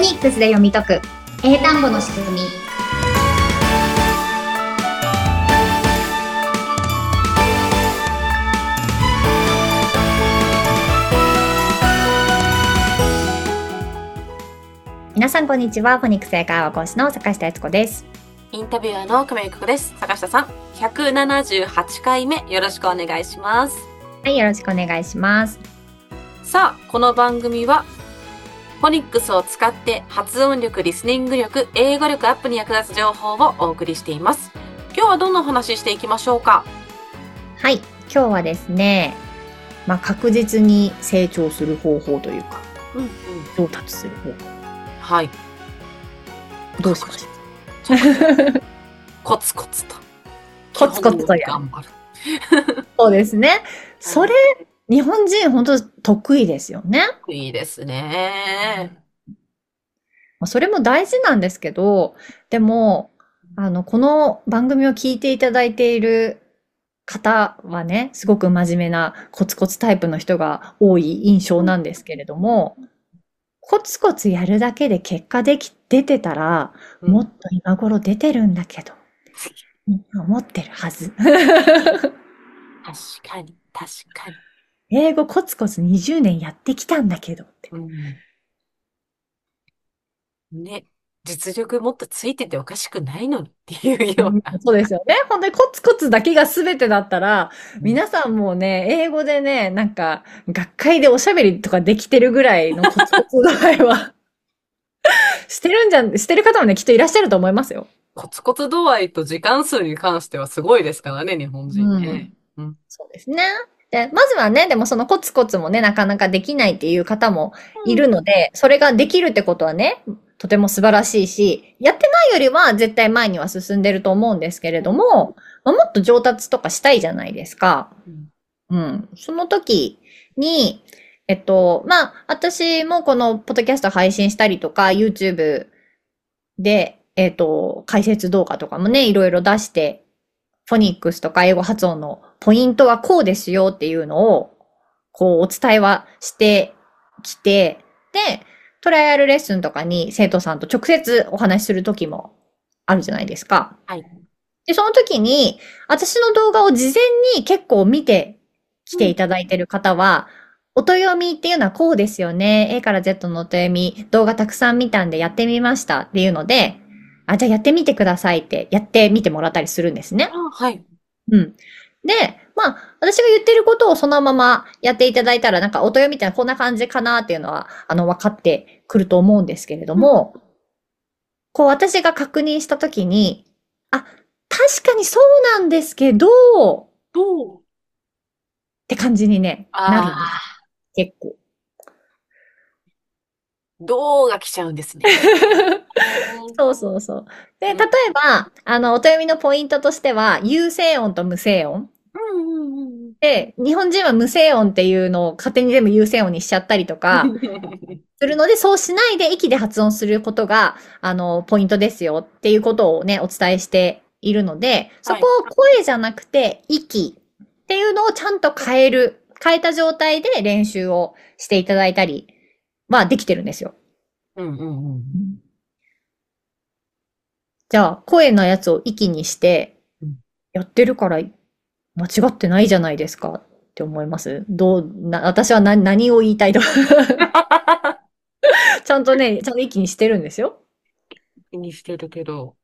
ニックスで読み解く英単語の仕組み。皆さんこんにちは。フォニックス英会話講師の坂下悦子です。 インタビュアーの久米由紀子です。坂下さん、178回目よろしくお願いします。 はい、よろしくお願いします。 さあ、この番組はフォニックスを使って発音力、リスニング力、英語力アップに役立つ情報をお送りしています。今日はどんな話していきましょうか？ はい、今日はですね、確実に成長する方法というか、上達する方法。 はい。 どうしましょう？ コツコツと。 コツコツと頑張る。 そうですね。それ、日本人本当得意ですよね。 いいですね。 それも大事なんですけど、でも、この番組を聞いていただいている方はね、すごく真面目なコツコツタイプの人が多い印象なんですけれども、コツコツやるだけで結果出てたら、もっと今頃出てるんだけど、思ってるはず。 確かに。 英語コツコツ20年やってきたんだけどって。 ね、実力もっとついてておかしくないのっていうような。 そうですよね。本当にコツコツだけが全てだったら、皆さんもね、英語でね、学会でおしゃべりとかできてるぐらいのコツコツ度合いは、してる方もね、きっといらっしゃると思いますよ。 コツコツ度合いと時間数に関してはすごいですからね、日本人ね。 そうですね。で、まずはね、でもそのコツコツもね、なかなかできないっていう方もいるので、それができるってことはね、とても素晴らしいし、やってないよりは絶対前には進んでると思うんですけれども、もっと上達とかしたいじゃないですか。その時に、私もこのポッドキャスト配信したりとか、YouTube で、解説動画とかもね、いろいろ出して、フォニックスとか英語発音のポイントはこうですよっていうのを、こうお伝えはしてきて、で、トライアルレッスンとかに生徒さんと直接お話しする時もあるじゃないですか。 はい。 で、その時に、私の動画を事前に結構見てきていただいている方は、音読みっていうのはこうですよね。A から Z の音読み、動画たくさん見たんでやってみましたっていうので、じゃあやってみてくださいってやってみてもらったりするんですね。 はい。 で、私が言ってることをそのままやっていただいたら、音読みってこんな感じかなっていうのは、分かってくると思うんですけれども、こう私が確認したときに、確かにそうなんですけど、って感じにね、なるんです。結構。 どうが来ちゃうんですね。 そうそうそう。で、例えば、音読みのポイントとしては、有声音と無声音。で、日本人は無声音っていうのを勝手に全部有声音にしちゃったりとか、するので、そうしないで息で発音することが、ポイントですよっていうことをね、お伝えしているので、そこを声じゃなくて、息っていうのをちゃんと変えた状態で練習をしていただいたりはできてるんですよ。じゃあ、声のやつを息にして、やってるから間違ってないじゃないですかって思います。私は何を言いたいとちゃんと息にしてるんですよ。 息にしてるけど。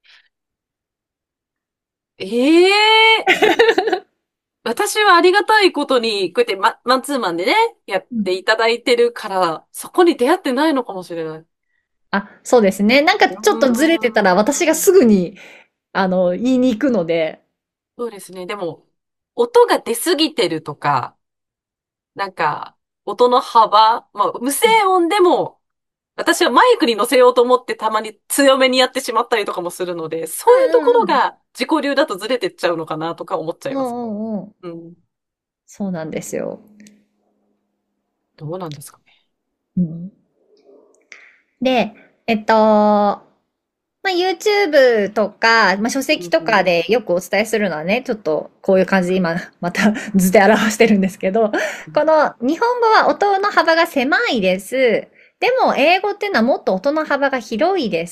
私はありがたいことに、こうやってマンツーマンでね、やっていただいてるから、そこに出会ってないのかもしれない。 そうですね。ちょっとずれてたら私がすぐに、言いに行くので。 そうですね。でも、音が出すぎてるとか、音の幅、無声音でも、私はマイクに乗せようと思ってたまに強めにやってしまったりとかもするので、そういうところが自己流だとずれてっちゃうのかなとか思っちゃいます。 そうなんですよ。 どうなんですかね。 で、YouTube とか、書籍とかでよくお伝えするのはね、ちょっとこういう感じで今、また図で表してるんですけど、この日本語は音の幅が狭いです。 でも、英語っていうのはもっと音の幅が広いです。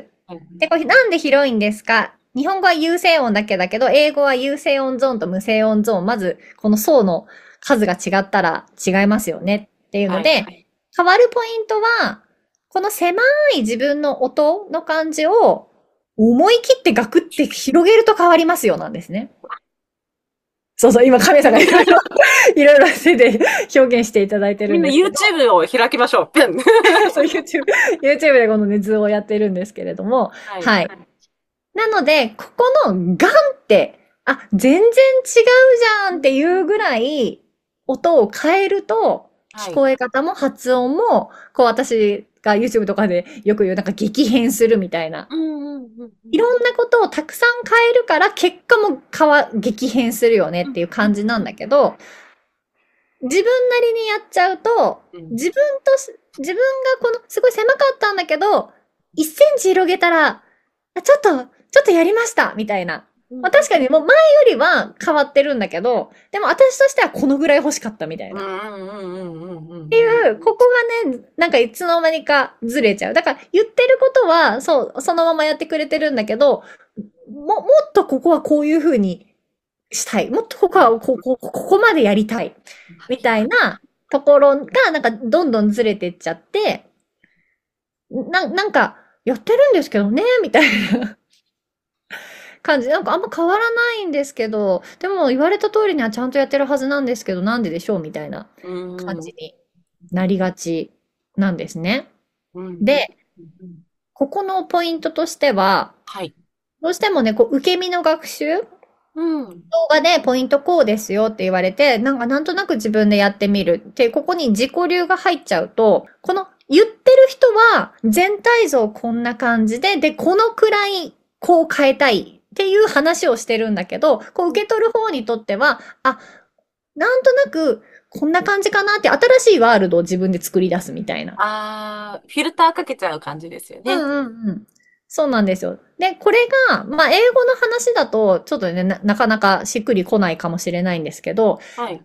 で、これなんで広いんですか？日本語は有声音だけだけど、英語は有声音ゾーンと無声音ゾーン。まず、この層の数が違ったら違いますよねっていうので、変わるポイントは、この狭い自分の音の感じを思い切ってガクって広げると変わりますよなんですね。そうそう、今カメさんがいろいろ手で表現していただいてるんですけど。 みんな YouTube を開きましょう。 そう、YouTube でこのね、図をやってるんですけれども。はい。なので、ここのガンって、あ、全然違うじゃんっていうぐらい音を変えると、聞こえ方も発音も、こう私が YouTube とかでよく言うなんか激変するみたいな。いろんなことをたくさん変えるから結果も激変するよねっていう感じなんだけど、自分なりにやっちゃうと、自分がこのすごい狭かったんだけど、1センチ広げたら、ちょっとやりましたみたいな。まあ確かにもう前よりは変わってるんだけど、でも私としてはこのぐらい欲しかったみたいな。っていう、ここがね、なんかいつの間にかずれちゃう。だから言ってることは、そう、そのままやってくれてるんだけど、もっとここはこういう風にしたい。もっとここはここまでやりたい。みたいなところが、なんかどんどんずれてっちゃって、なんか、やってるんですけどね、みたいな。感じ。なんかあんま変わらないんですけど、でも言われた通りにはちゃんとやってるはずなんですけど、なんででしょうみたいな感じになりがちなんですね。で、ここのポイントとしては、どうしてもね、こう、受け身の学習、動画でポイントこうですよって言われて、なんとなく自分でやってみるって、ここに自己流が入っちゃうと、この言ってる人は全体像こんな感じで、このくらいこう変えたいっていう話をしてるんだけど、こう受け取る方にとっては、なんとなくこんな感じかなって新しいワールドを自分で作り出すみたいな。 フィルターかけちゃう感じですよね。 そうなんですよ。で、これが、まあ、英語の話だと、ちょっとね、なかなかしっくりこないかもしれないんですけど、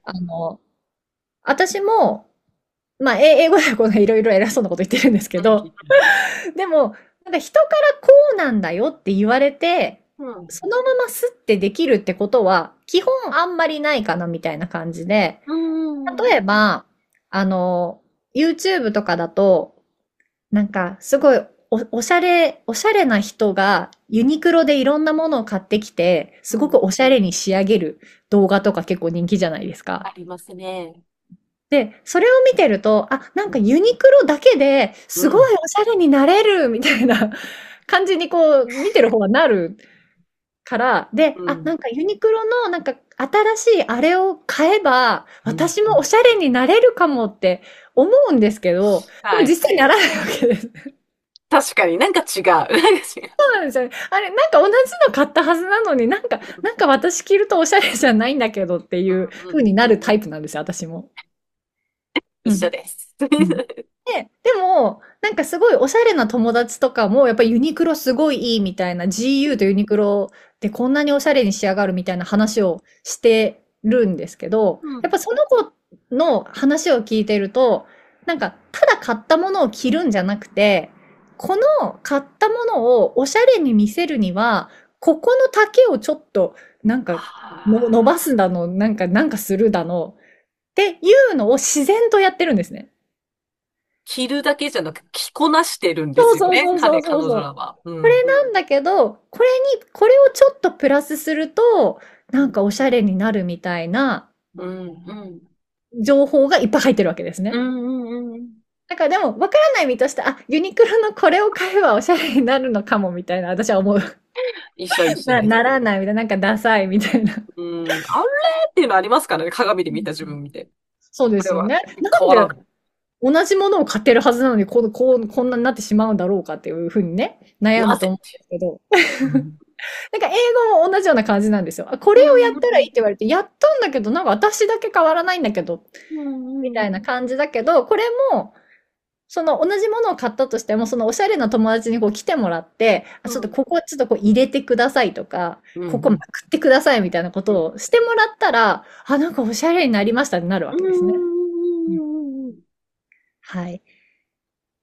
私も、まあ、英語でこういろいろ偉そうなこと言ってるんですけど、でも、なんか人からこうなんだよって言われて、そのままスッてできるってことは、基本あんまりないかなみたいな感じで、例えば、YouTube とかだと、なんかすごいおしゃれな人がユニクロでいろんなものを買ってきて、すごくおしゃれに仕上げる動画とか結構人気じゃないですか。 ありますね。 で、それを見てると、なんかユニクロだけですごいおしゃれになれるみたいな感じにこう見てる方がなるから、で、なんかユニクロのなんか新しいあれを買えば、私もおしゃれになれるかもって思うんですけど、でも実際にならないわけです。 確かになんか違う。 そうなんですよね。あれ、なんか同じの買ったはずなのになんか私着るとおしゃれじゃないんだけどっていう風になるタイプなんですよ、私も。 一緒です。 でも、なんかすごいおしゃれな友達とかも、やっぱりユニクロすごいいいみたいな、GU とユニクロでこんなにおしゃれに仕上がるみたいな話をしてるんですけど、やっぱその子の話を聞いてると、なんかただ買ったものを着るんじゃなくて、この買ったものをおしゃれに見せるには、ここの丈をちょっとなんか伸ばすだの、なんかするだの、っていうのを自然とやってるんですね。 着るだけじゃなく着こなしてるんですよね。彼女らは。 これなんだけど、これをちょっとプラスすると、なんかおしゃれになるみたいな、情報がいっぱい入ってるわけですね。だからでも、わからない身として、ユニクロのこれを買えばおしゃれになるのかもみたいな、私は思う。 一緒ならないみたいな、なんかダサいみたいな。 あれっていうのありますからね、鏡で見た自分見て。 そうですよね。なんで同じものを買ってるはずなのに、こんなになってしまうんだろうかっていうふうにね、悩むと思うんですけど。なんか英語も同じような感じなんですよ。これをやったらいいって言われて、やったんだけど、なんか私だけ変わらないんだけど、みたいな感じだけど、これも、その同じものを買ったとしても、そのおしゃれな友達にこう来てもらって、ちょっとここちょっとこう入れてくださいとか、ここまくってくださいみたいなことをしてもらったら、なんかおしゃれになりましたってなるわけですね。はい。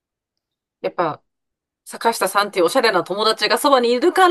やっぱ、坂下さんっていうおしゃれな友達がそばにいるから、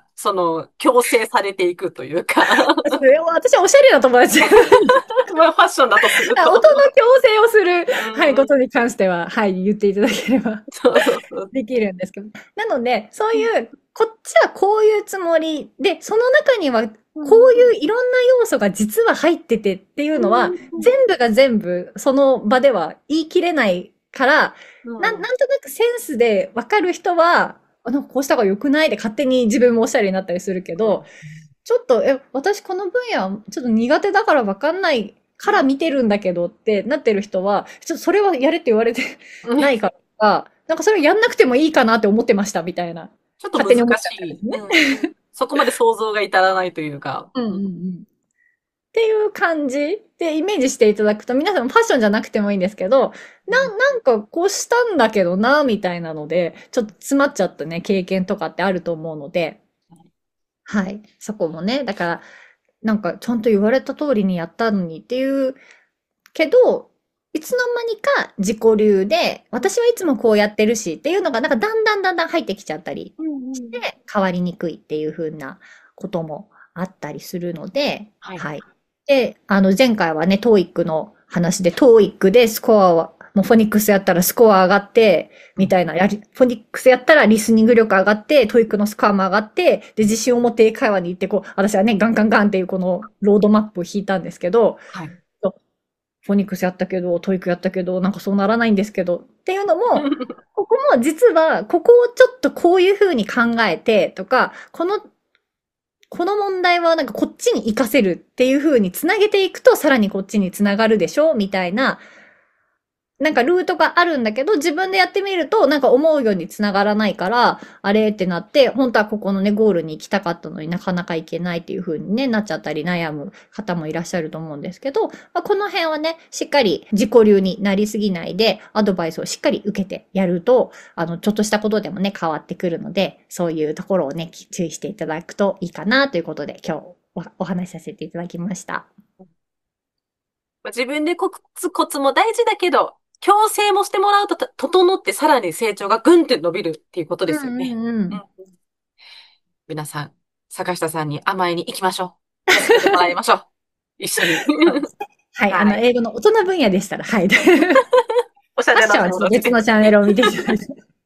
強制されていくというか、 私はおしゃれな友達。 まあファッションだとすると。 音の強制をする、はい、 うん、 ことに関しては、はい、言っていただければそうそうそう。 できるんですけど。なので、そういう、こっちはこういうつもりで、その中には、こういういろんな要素が実は入っててっていうのは、全部が全部その場では言い切れないから、なんとなくセンスでわかる人は、なんかこうした方が良くないで勝手に自分もおしゃれになったりするけど、ちょっと、私この分野ちょっと苦手だからわかんないから見てるんだけどってなってる人は、ちょっとそれはやれって言われてないからとか、なんかそれやんなくてもいいかなって思ってましたみたいな。 ちょっと難勝手に思っちゃっしい。 たんですね。 そこまで想像が至らないというか。 うんうんうん。っていう感じでイメージしていただくと、皆さんファッションじゃなくてもいいんですけど、なんかこうしたんだけどな、みたいなので、ちょっと詰まっちゃったね、経験とかってあると思うので、はい。そこもね、だから、なんかちゃんと言われた通りにやったのにっていうけど、いつの間にか自己流で、私はいつもこうやってるしっていうのが、なんかだんだん入ってきちゃったりして、変わりにくいっていう風なこともあったりするので、 はい。 はい。で、前回はね、TOEIC の話で、TOEIC でスコアは、もうフォニックスやったらスコア上がって、みたいな、フォニックスやったらリスニング力上がって、TOEIC のスコアも上がって、で、自信を持って英会話に行って、こう、私はね、ガンガンガンっていうこのロードマップを引いたんですけど、 はい。 フォニックスやったけど、トイックやったけど、なんかそうならないんですけど、っていうのも、ここも実は、ここをちょっとこういう風に考えてとか、この問題はなんかこっちに活かせるっていう風につなげていくと、さらにこっちにつながるでしょみたいな、なんかルートがあるんだけど、自分でやってみると、なんか思うように繋がらないから、あれってなって、本当はここのね、ゴールに行きたかったのになかなか行けないっていう風にね、なっちゃったり悩む方もいらっしゃると思うんですけど、まあ、この辺はね、しっかり自己流になりすぎないで、アドバイスをしっかり受けてやると、ちょっとしたことでもね、変わってくるので、そういうところをね、注意していただくといいかなということで、今日お話しさせていただきました。 自分でコツも大事だけど、強制もしてもらうと整ってさらに成長がぐんって伸びるっていうことですよね。 うんうんうん。 うん。皆さん、坂下さんに甘えに行きましょう。助けてもらいましょう。一緒に。 そうですね。はい。 はい。 英語の大人分野でしたら、はい。フおしゃれなァッションはちょっと友達で。 別のチャンネルを見ていただいて。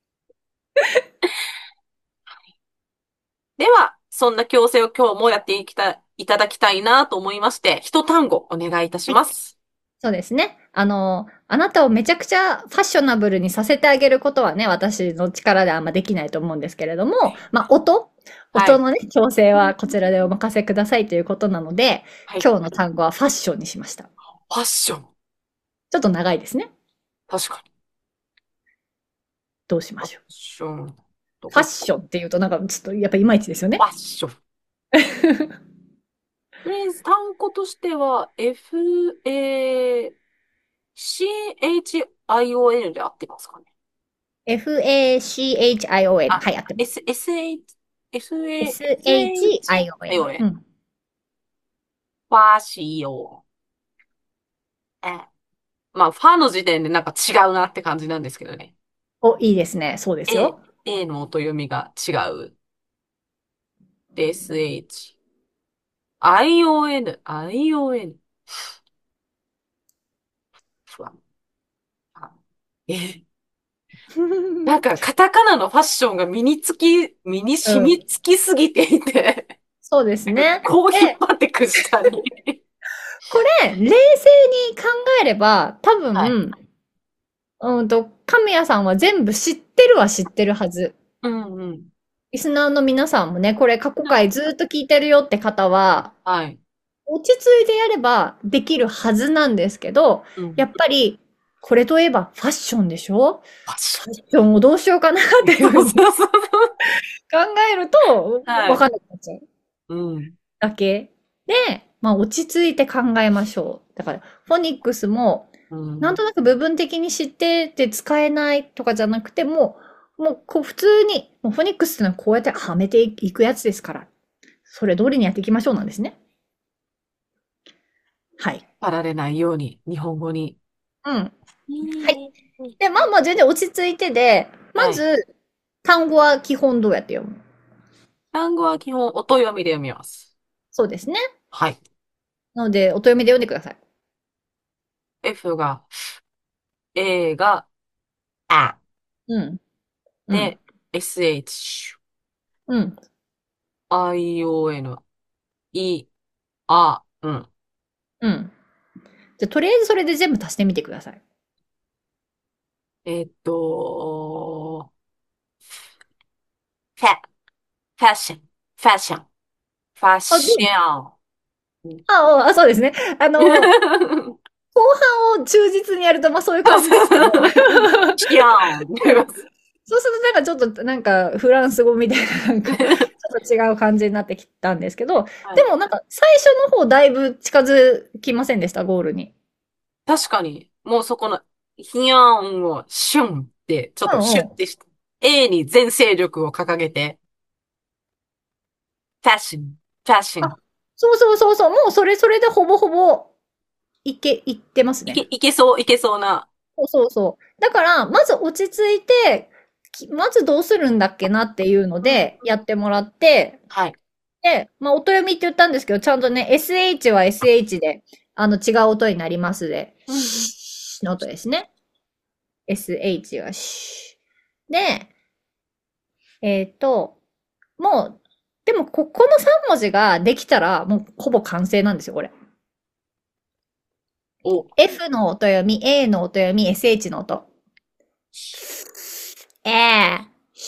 では、そんな強制を今日もやっていただきたいなと思いまして、一単語お願いいたします。 そうですね。あなたをめちゃくちゃファッショナブルにさせてあげることはね、私の力であんまできないと思うんですけれども、まあ、 はい。 音のね、調整はこちらでお任せくださいということなので、 はい。 今日の単語はファッションにしました。 ファッション。 ちょっと長いですね。 確かに。 どうしまファッしょう。 ションとか、 ファッションっていうとなんかちょっとやっぱいまいちですよね。 ファッション。とりあえず単語としては、FACHION で合ってますかね。 FACHION。 あ、 はい、合ってます。SHION。う SHION。 ん。 ファーシヨン。まあ、ファーの時点でなんか違うなって感じなんですけどね。 お、いいですね。そうです A、 よ。 A の音読みが違う。で SH。ION。ふわ。あえ、なんかカタカナのファッションが身に染うん。 みつきすぎていて、 そうですね。 こう引っで、 張ってく下に。 これ、冷静に考えれば、多はい。 分、神谷さんは全部知ってるは知ってるはず。 うんうん。 リスナーの皆さんもね、これ過去回ずっと聞いてるよって方は、 はい。 落ち着いてやればできるはずなんですけど、 うん。 やっぱり、これといえばファッションでしょ。 ファッシファッションをどうしようかなっていョン。そううふうにそうそうそう。 考えると、 はい。 わかんなくなっちゃううん。 だけで、まあ落ち着いて考えましょう。だから、フォニックスも、 うん。 なんとなく部分的に知ってて使えないとかじゃなくてもうこう普通に、もうフォニックスってのはこうやってはめていくやつですから、それ通りにやっていきましょうなんですね。はい。 引っ張られないように、日本語に。 うん。はい。 うん。 で、まあまあ全然落ち着いてで、 まず、単語は基本どうやって読む？ 単語は基本音読みで読みます。 そうですね。 はい。 なので、音読みで読んでください。 F が、A が、あ。 うん。うん。 で、SH、 うん。 ION、い、あ、うん。 うん。じゃあ、とりあえずそれで全部足してみてください。 えっと、ファ、ファッション、ファッション、ファッあ、どシう？ ョン。 そうですね。後半を忠実にやると、まあそういうそう感じですけど。 そうションって言います。 そうするとなんかちょっとなんかフランス語みたいななんかちょっと違う感じになってきたんですけど、 はい。 でもなんか最初の方だいぶ近づきませんでした、ゴールに。 確かに、もうそこの、ヒヨンをシュンって、ちょっとうんうん。 シュッてして、A に全勢力を掲げて、ファッション、ファッショあ、 ン。 そうそうそうそう、もうそれでほぼほぼいってますね。 いけそうな。 そうそうそう。だから、まず落ち着いて、まずどうするんだっけなっていうのうん。 でやってもらって、 はい。 で、まあ、音読みって言ったんですけど、ちゃんとね、SH は SH で、違う音になりますで、 うん。 シの音ですね。SH はシで、もう、でもこの3文字ができたら、もうほぼ完成なんですよ、これ。 お、 F の音読み、A の音読み、SH の音。え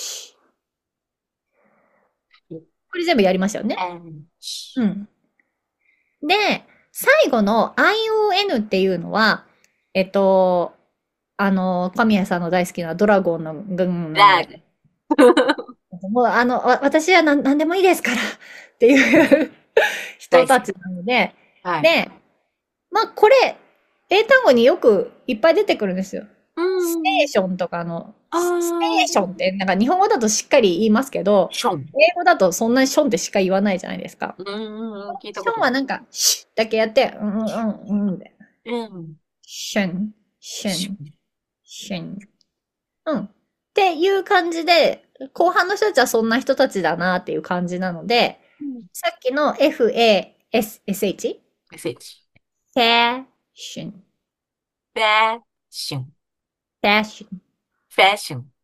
これ全部やりましたよね。 えん、 うん。で、最後の ION っていうのは、えっと、神谷さんの大好きなドラゴンの軍のラグ。 ね、もう私はなんでもいいですからっていう大好き。 人たちなので、 はい。 で、まあこれ、英単語によくいっぱい出てくるんですよ。 うステーん。 ションとかあステーションっー、 てなんか日本語だとしっかり言いますけど、 ション。 英語だとそんなにションってしか言わないじゃないですか。 聞いたシことない。 ョンはなんか、シュッだけやって、うんうんうんうんで。 うん。 シュン、シュン、 ション。 シュン。うん。っていう感じで、後半の人たちはそんな人たちだなっていう感じなので、 うん。 さっきの FASSH? メッセージ。 ファッション、 ファッション。 ファッション。 ファッション。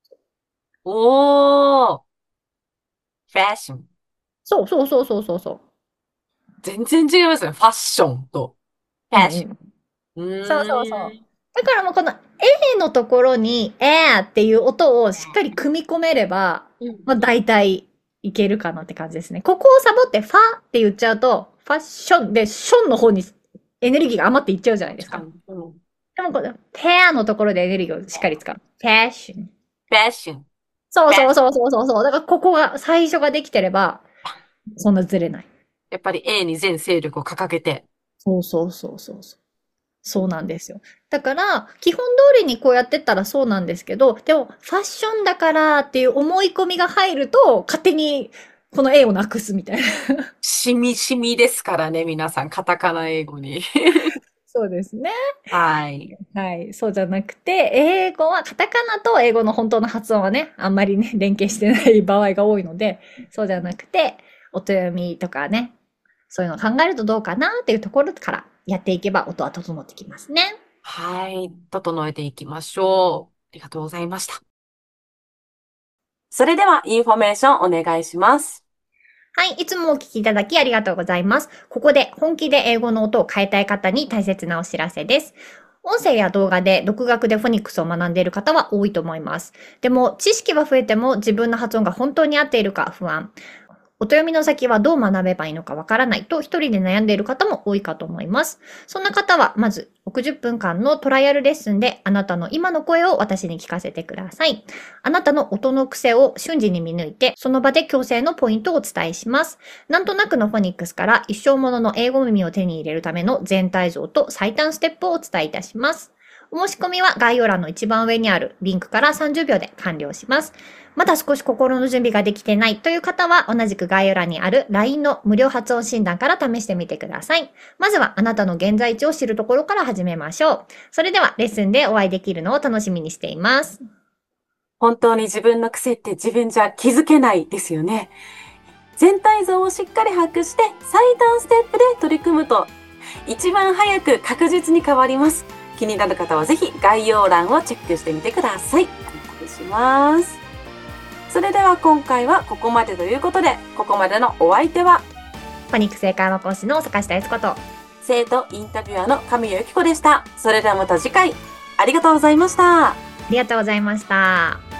おー。ファッション。 そうそうそうそうそうそう。 全然違いますね。ファッションと。ファッシうんうん。 ョン。 そうそうそう。 うーん。 だからもうこの A のところにっていう音をしっかり組み込めれば、 うん。 まあ大体いけるかなって感じですね。ここをサボってファって言っちゃうと、ファッションで、ションの方にエネルギーが余っていっちゃうじゃないですか。 確かに。うん。 でもこのペアのところでエネルギーをしっかり使う。ファッション。 ファッション。 そうファッション。 そうそうそうそうそう。だからここが、最初ができてれば、そんなずれない。 やっぱり A に全勢力を掲げて。 そうそうそうそうそう。そうなんですよ。だから、基本通りにこうやってったらそうなんですけど、でも、ファッションだからっていう思い込みが入ると、勝手にこの A をなくすみたいな。 しみしみですからね、皆さん。カタカナ英語に。 そうですね。 はい。 はい。そうじゃなくて、英語は、カタカナと英語の本当の発音はね、あんまりね、連携してない場合が多いので、そうじゃなくて、音読みとかね、そういうのを考えるとどうかなっていうところからやっていけば音は整ってきますね。 はい。整えていきましょう。ありがとうございました。それでは、インフォメーションお願いします。 はい、いつもお聞きいただきありがとうございます。ここで本気で英語の音を変えたい方に大切なお知らせです。音声や動画で独学でフォニックスを学んでいる方は多いと思います。でも、知識は増えても自分の発音が本当に合っているか不安。音読みの先はどう学べばいいのかわからないと一人で悩んでいる方も多いかと思います。そんな方は、まず60分間のトライアルレッスンであなたの今の声を私に聞かせてください。あなたの音の癖を瞬時に見抜いて、その場で矯正のポイントをお伝えします。なんとなくのフォニックスから一生ものの英語耳を手に入れるための全体像と最短ステップをお伝えいたします。お申し込みは概要欄の一番上にあるリンクから30秒で完了します。まだ少し心の準備ができてないという方は同じく概要欄にある LINE の無料発音診断から試してみてください。まずはあなたの現在地を知るところから始めましょう。それではレッスンでお会いできるのを楽しみにしています。 本当に自分の癖って自分じゃ気づけないですよね。全体像をしっかり把握して最短ステップで取り組むと一番早く確実に変わります。気になる方はぜひ概要欄をチェックしてみてください。お願いします。それでは今回はここまでということで、ここまでのお相手はフォニックス英会話講師の坂下悦子と生徒インタビュアーの神谷由紀子でした。それではまた次回、ありがとうございました。 ありがとうございました。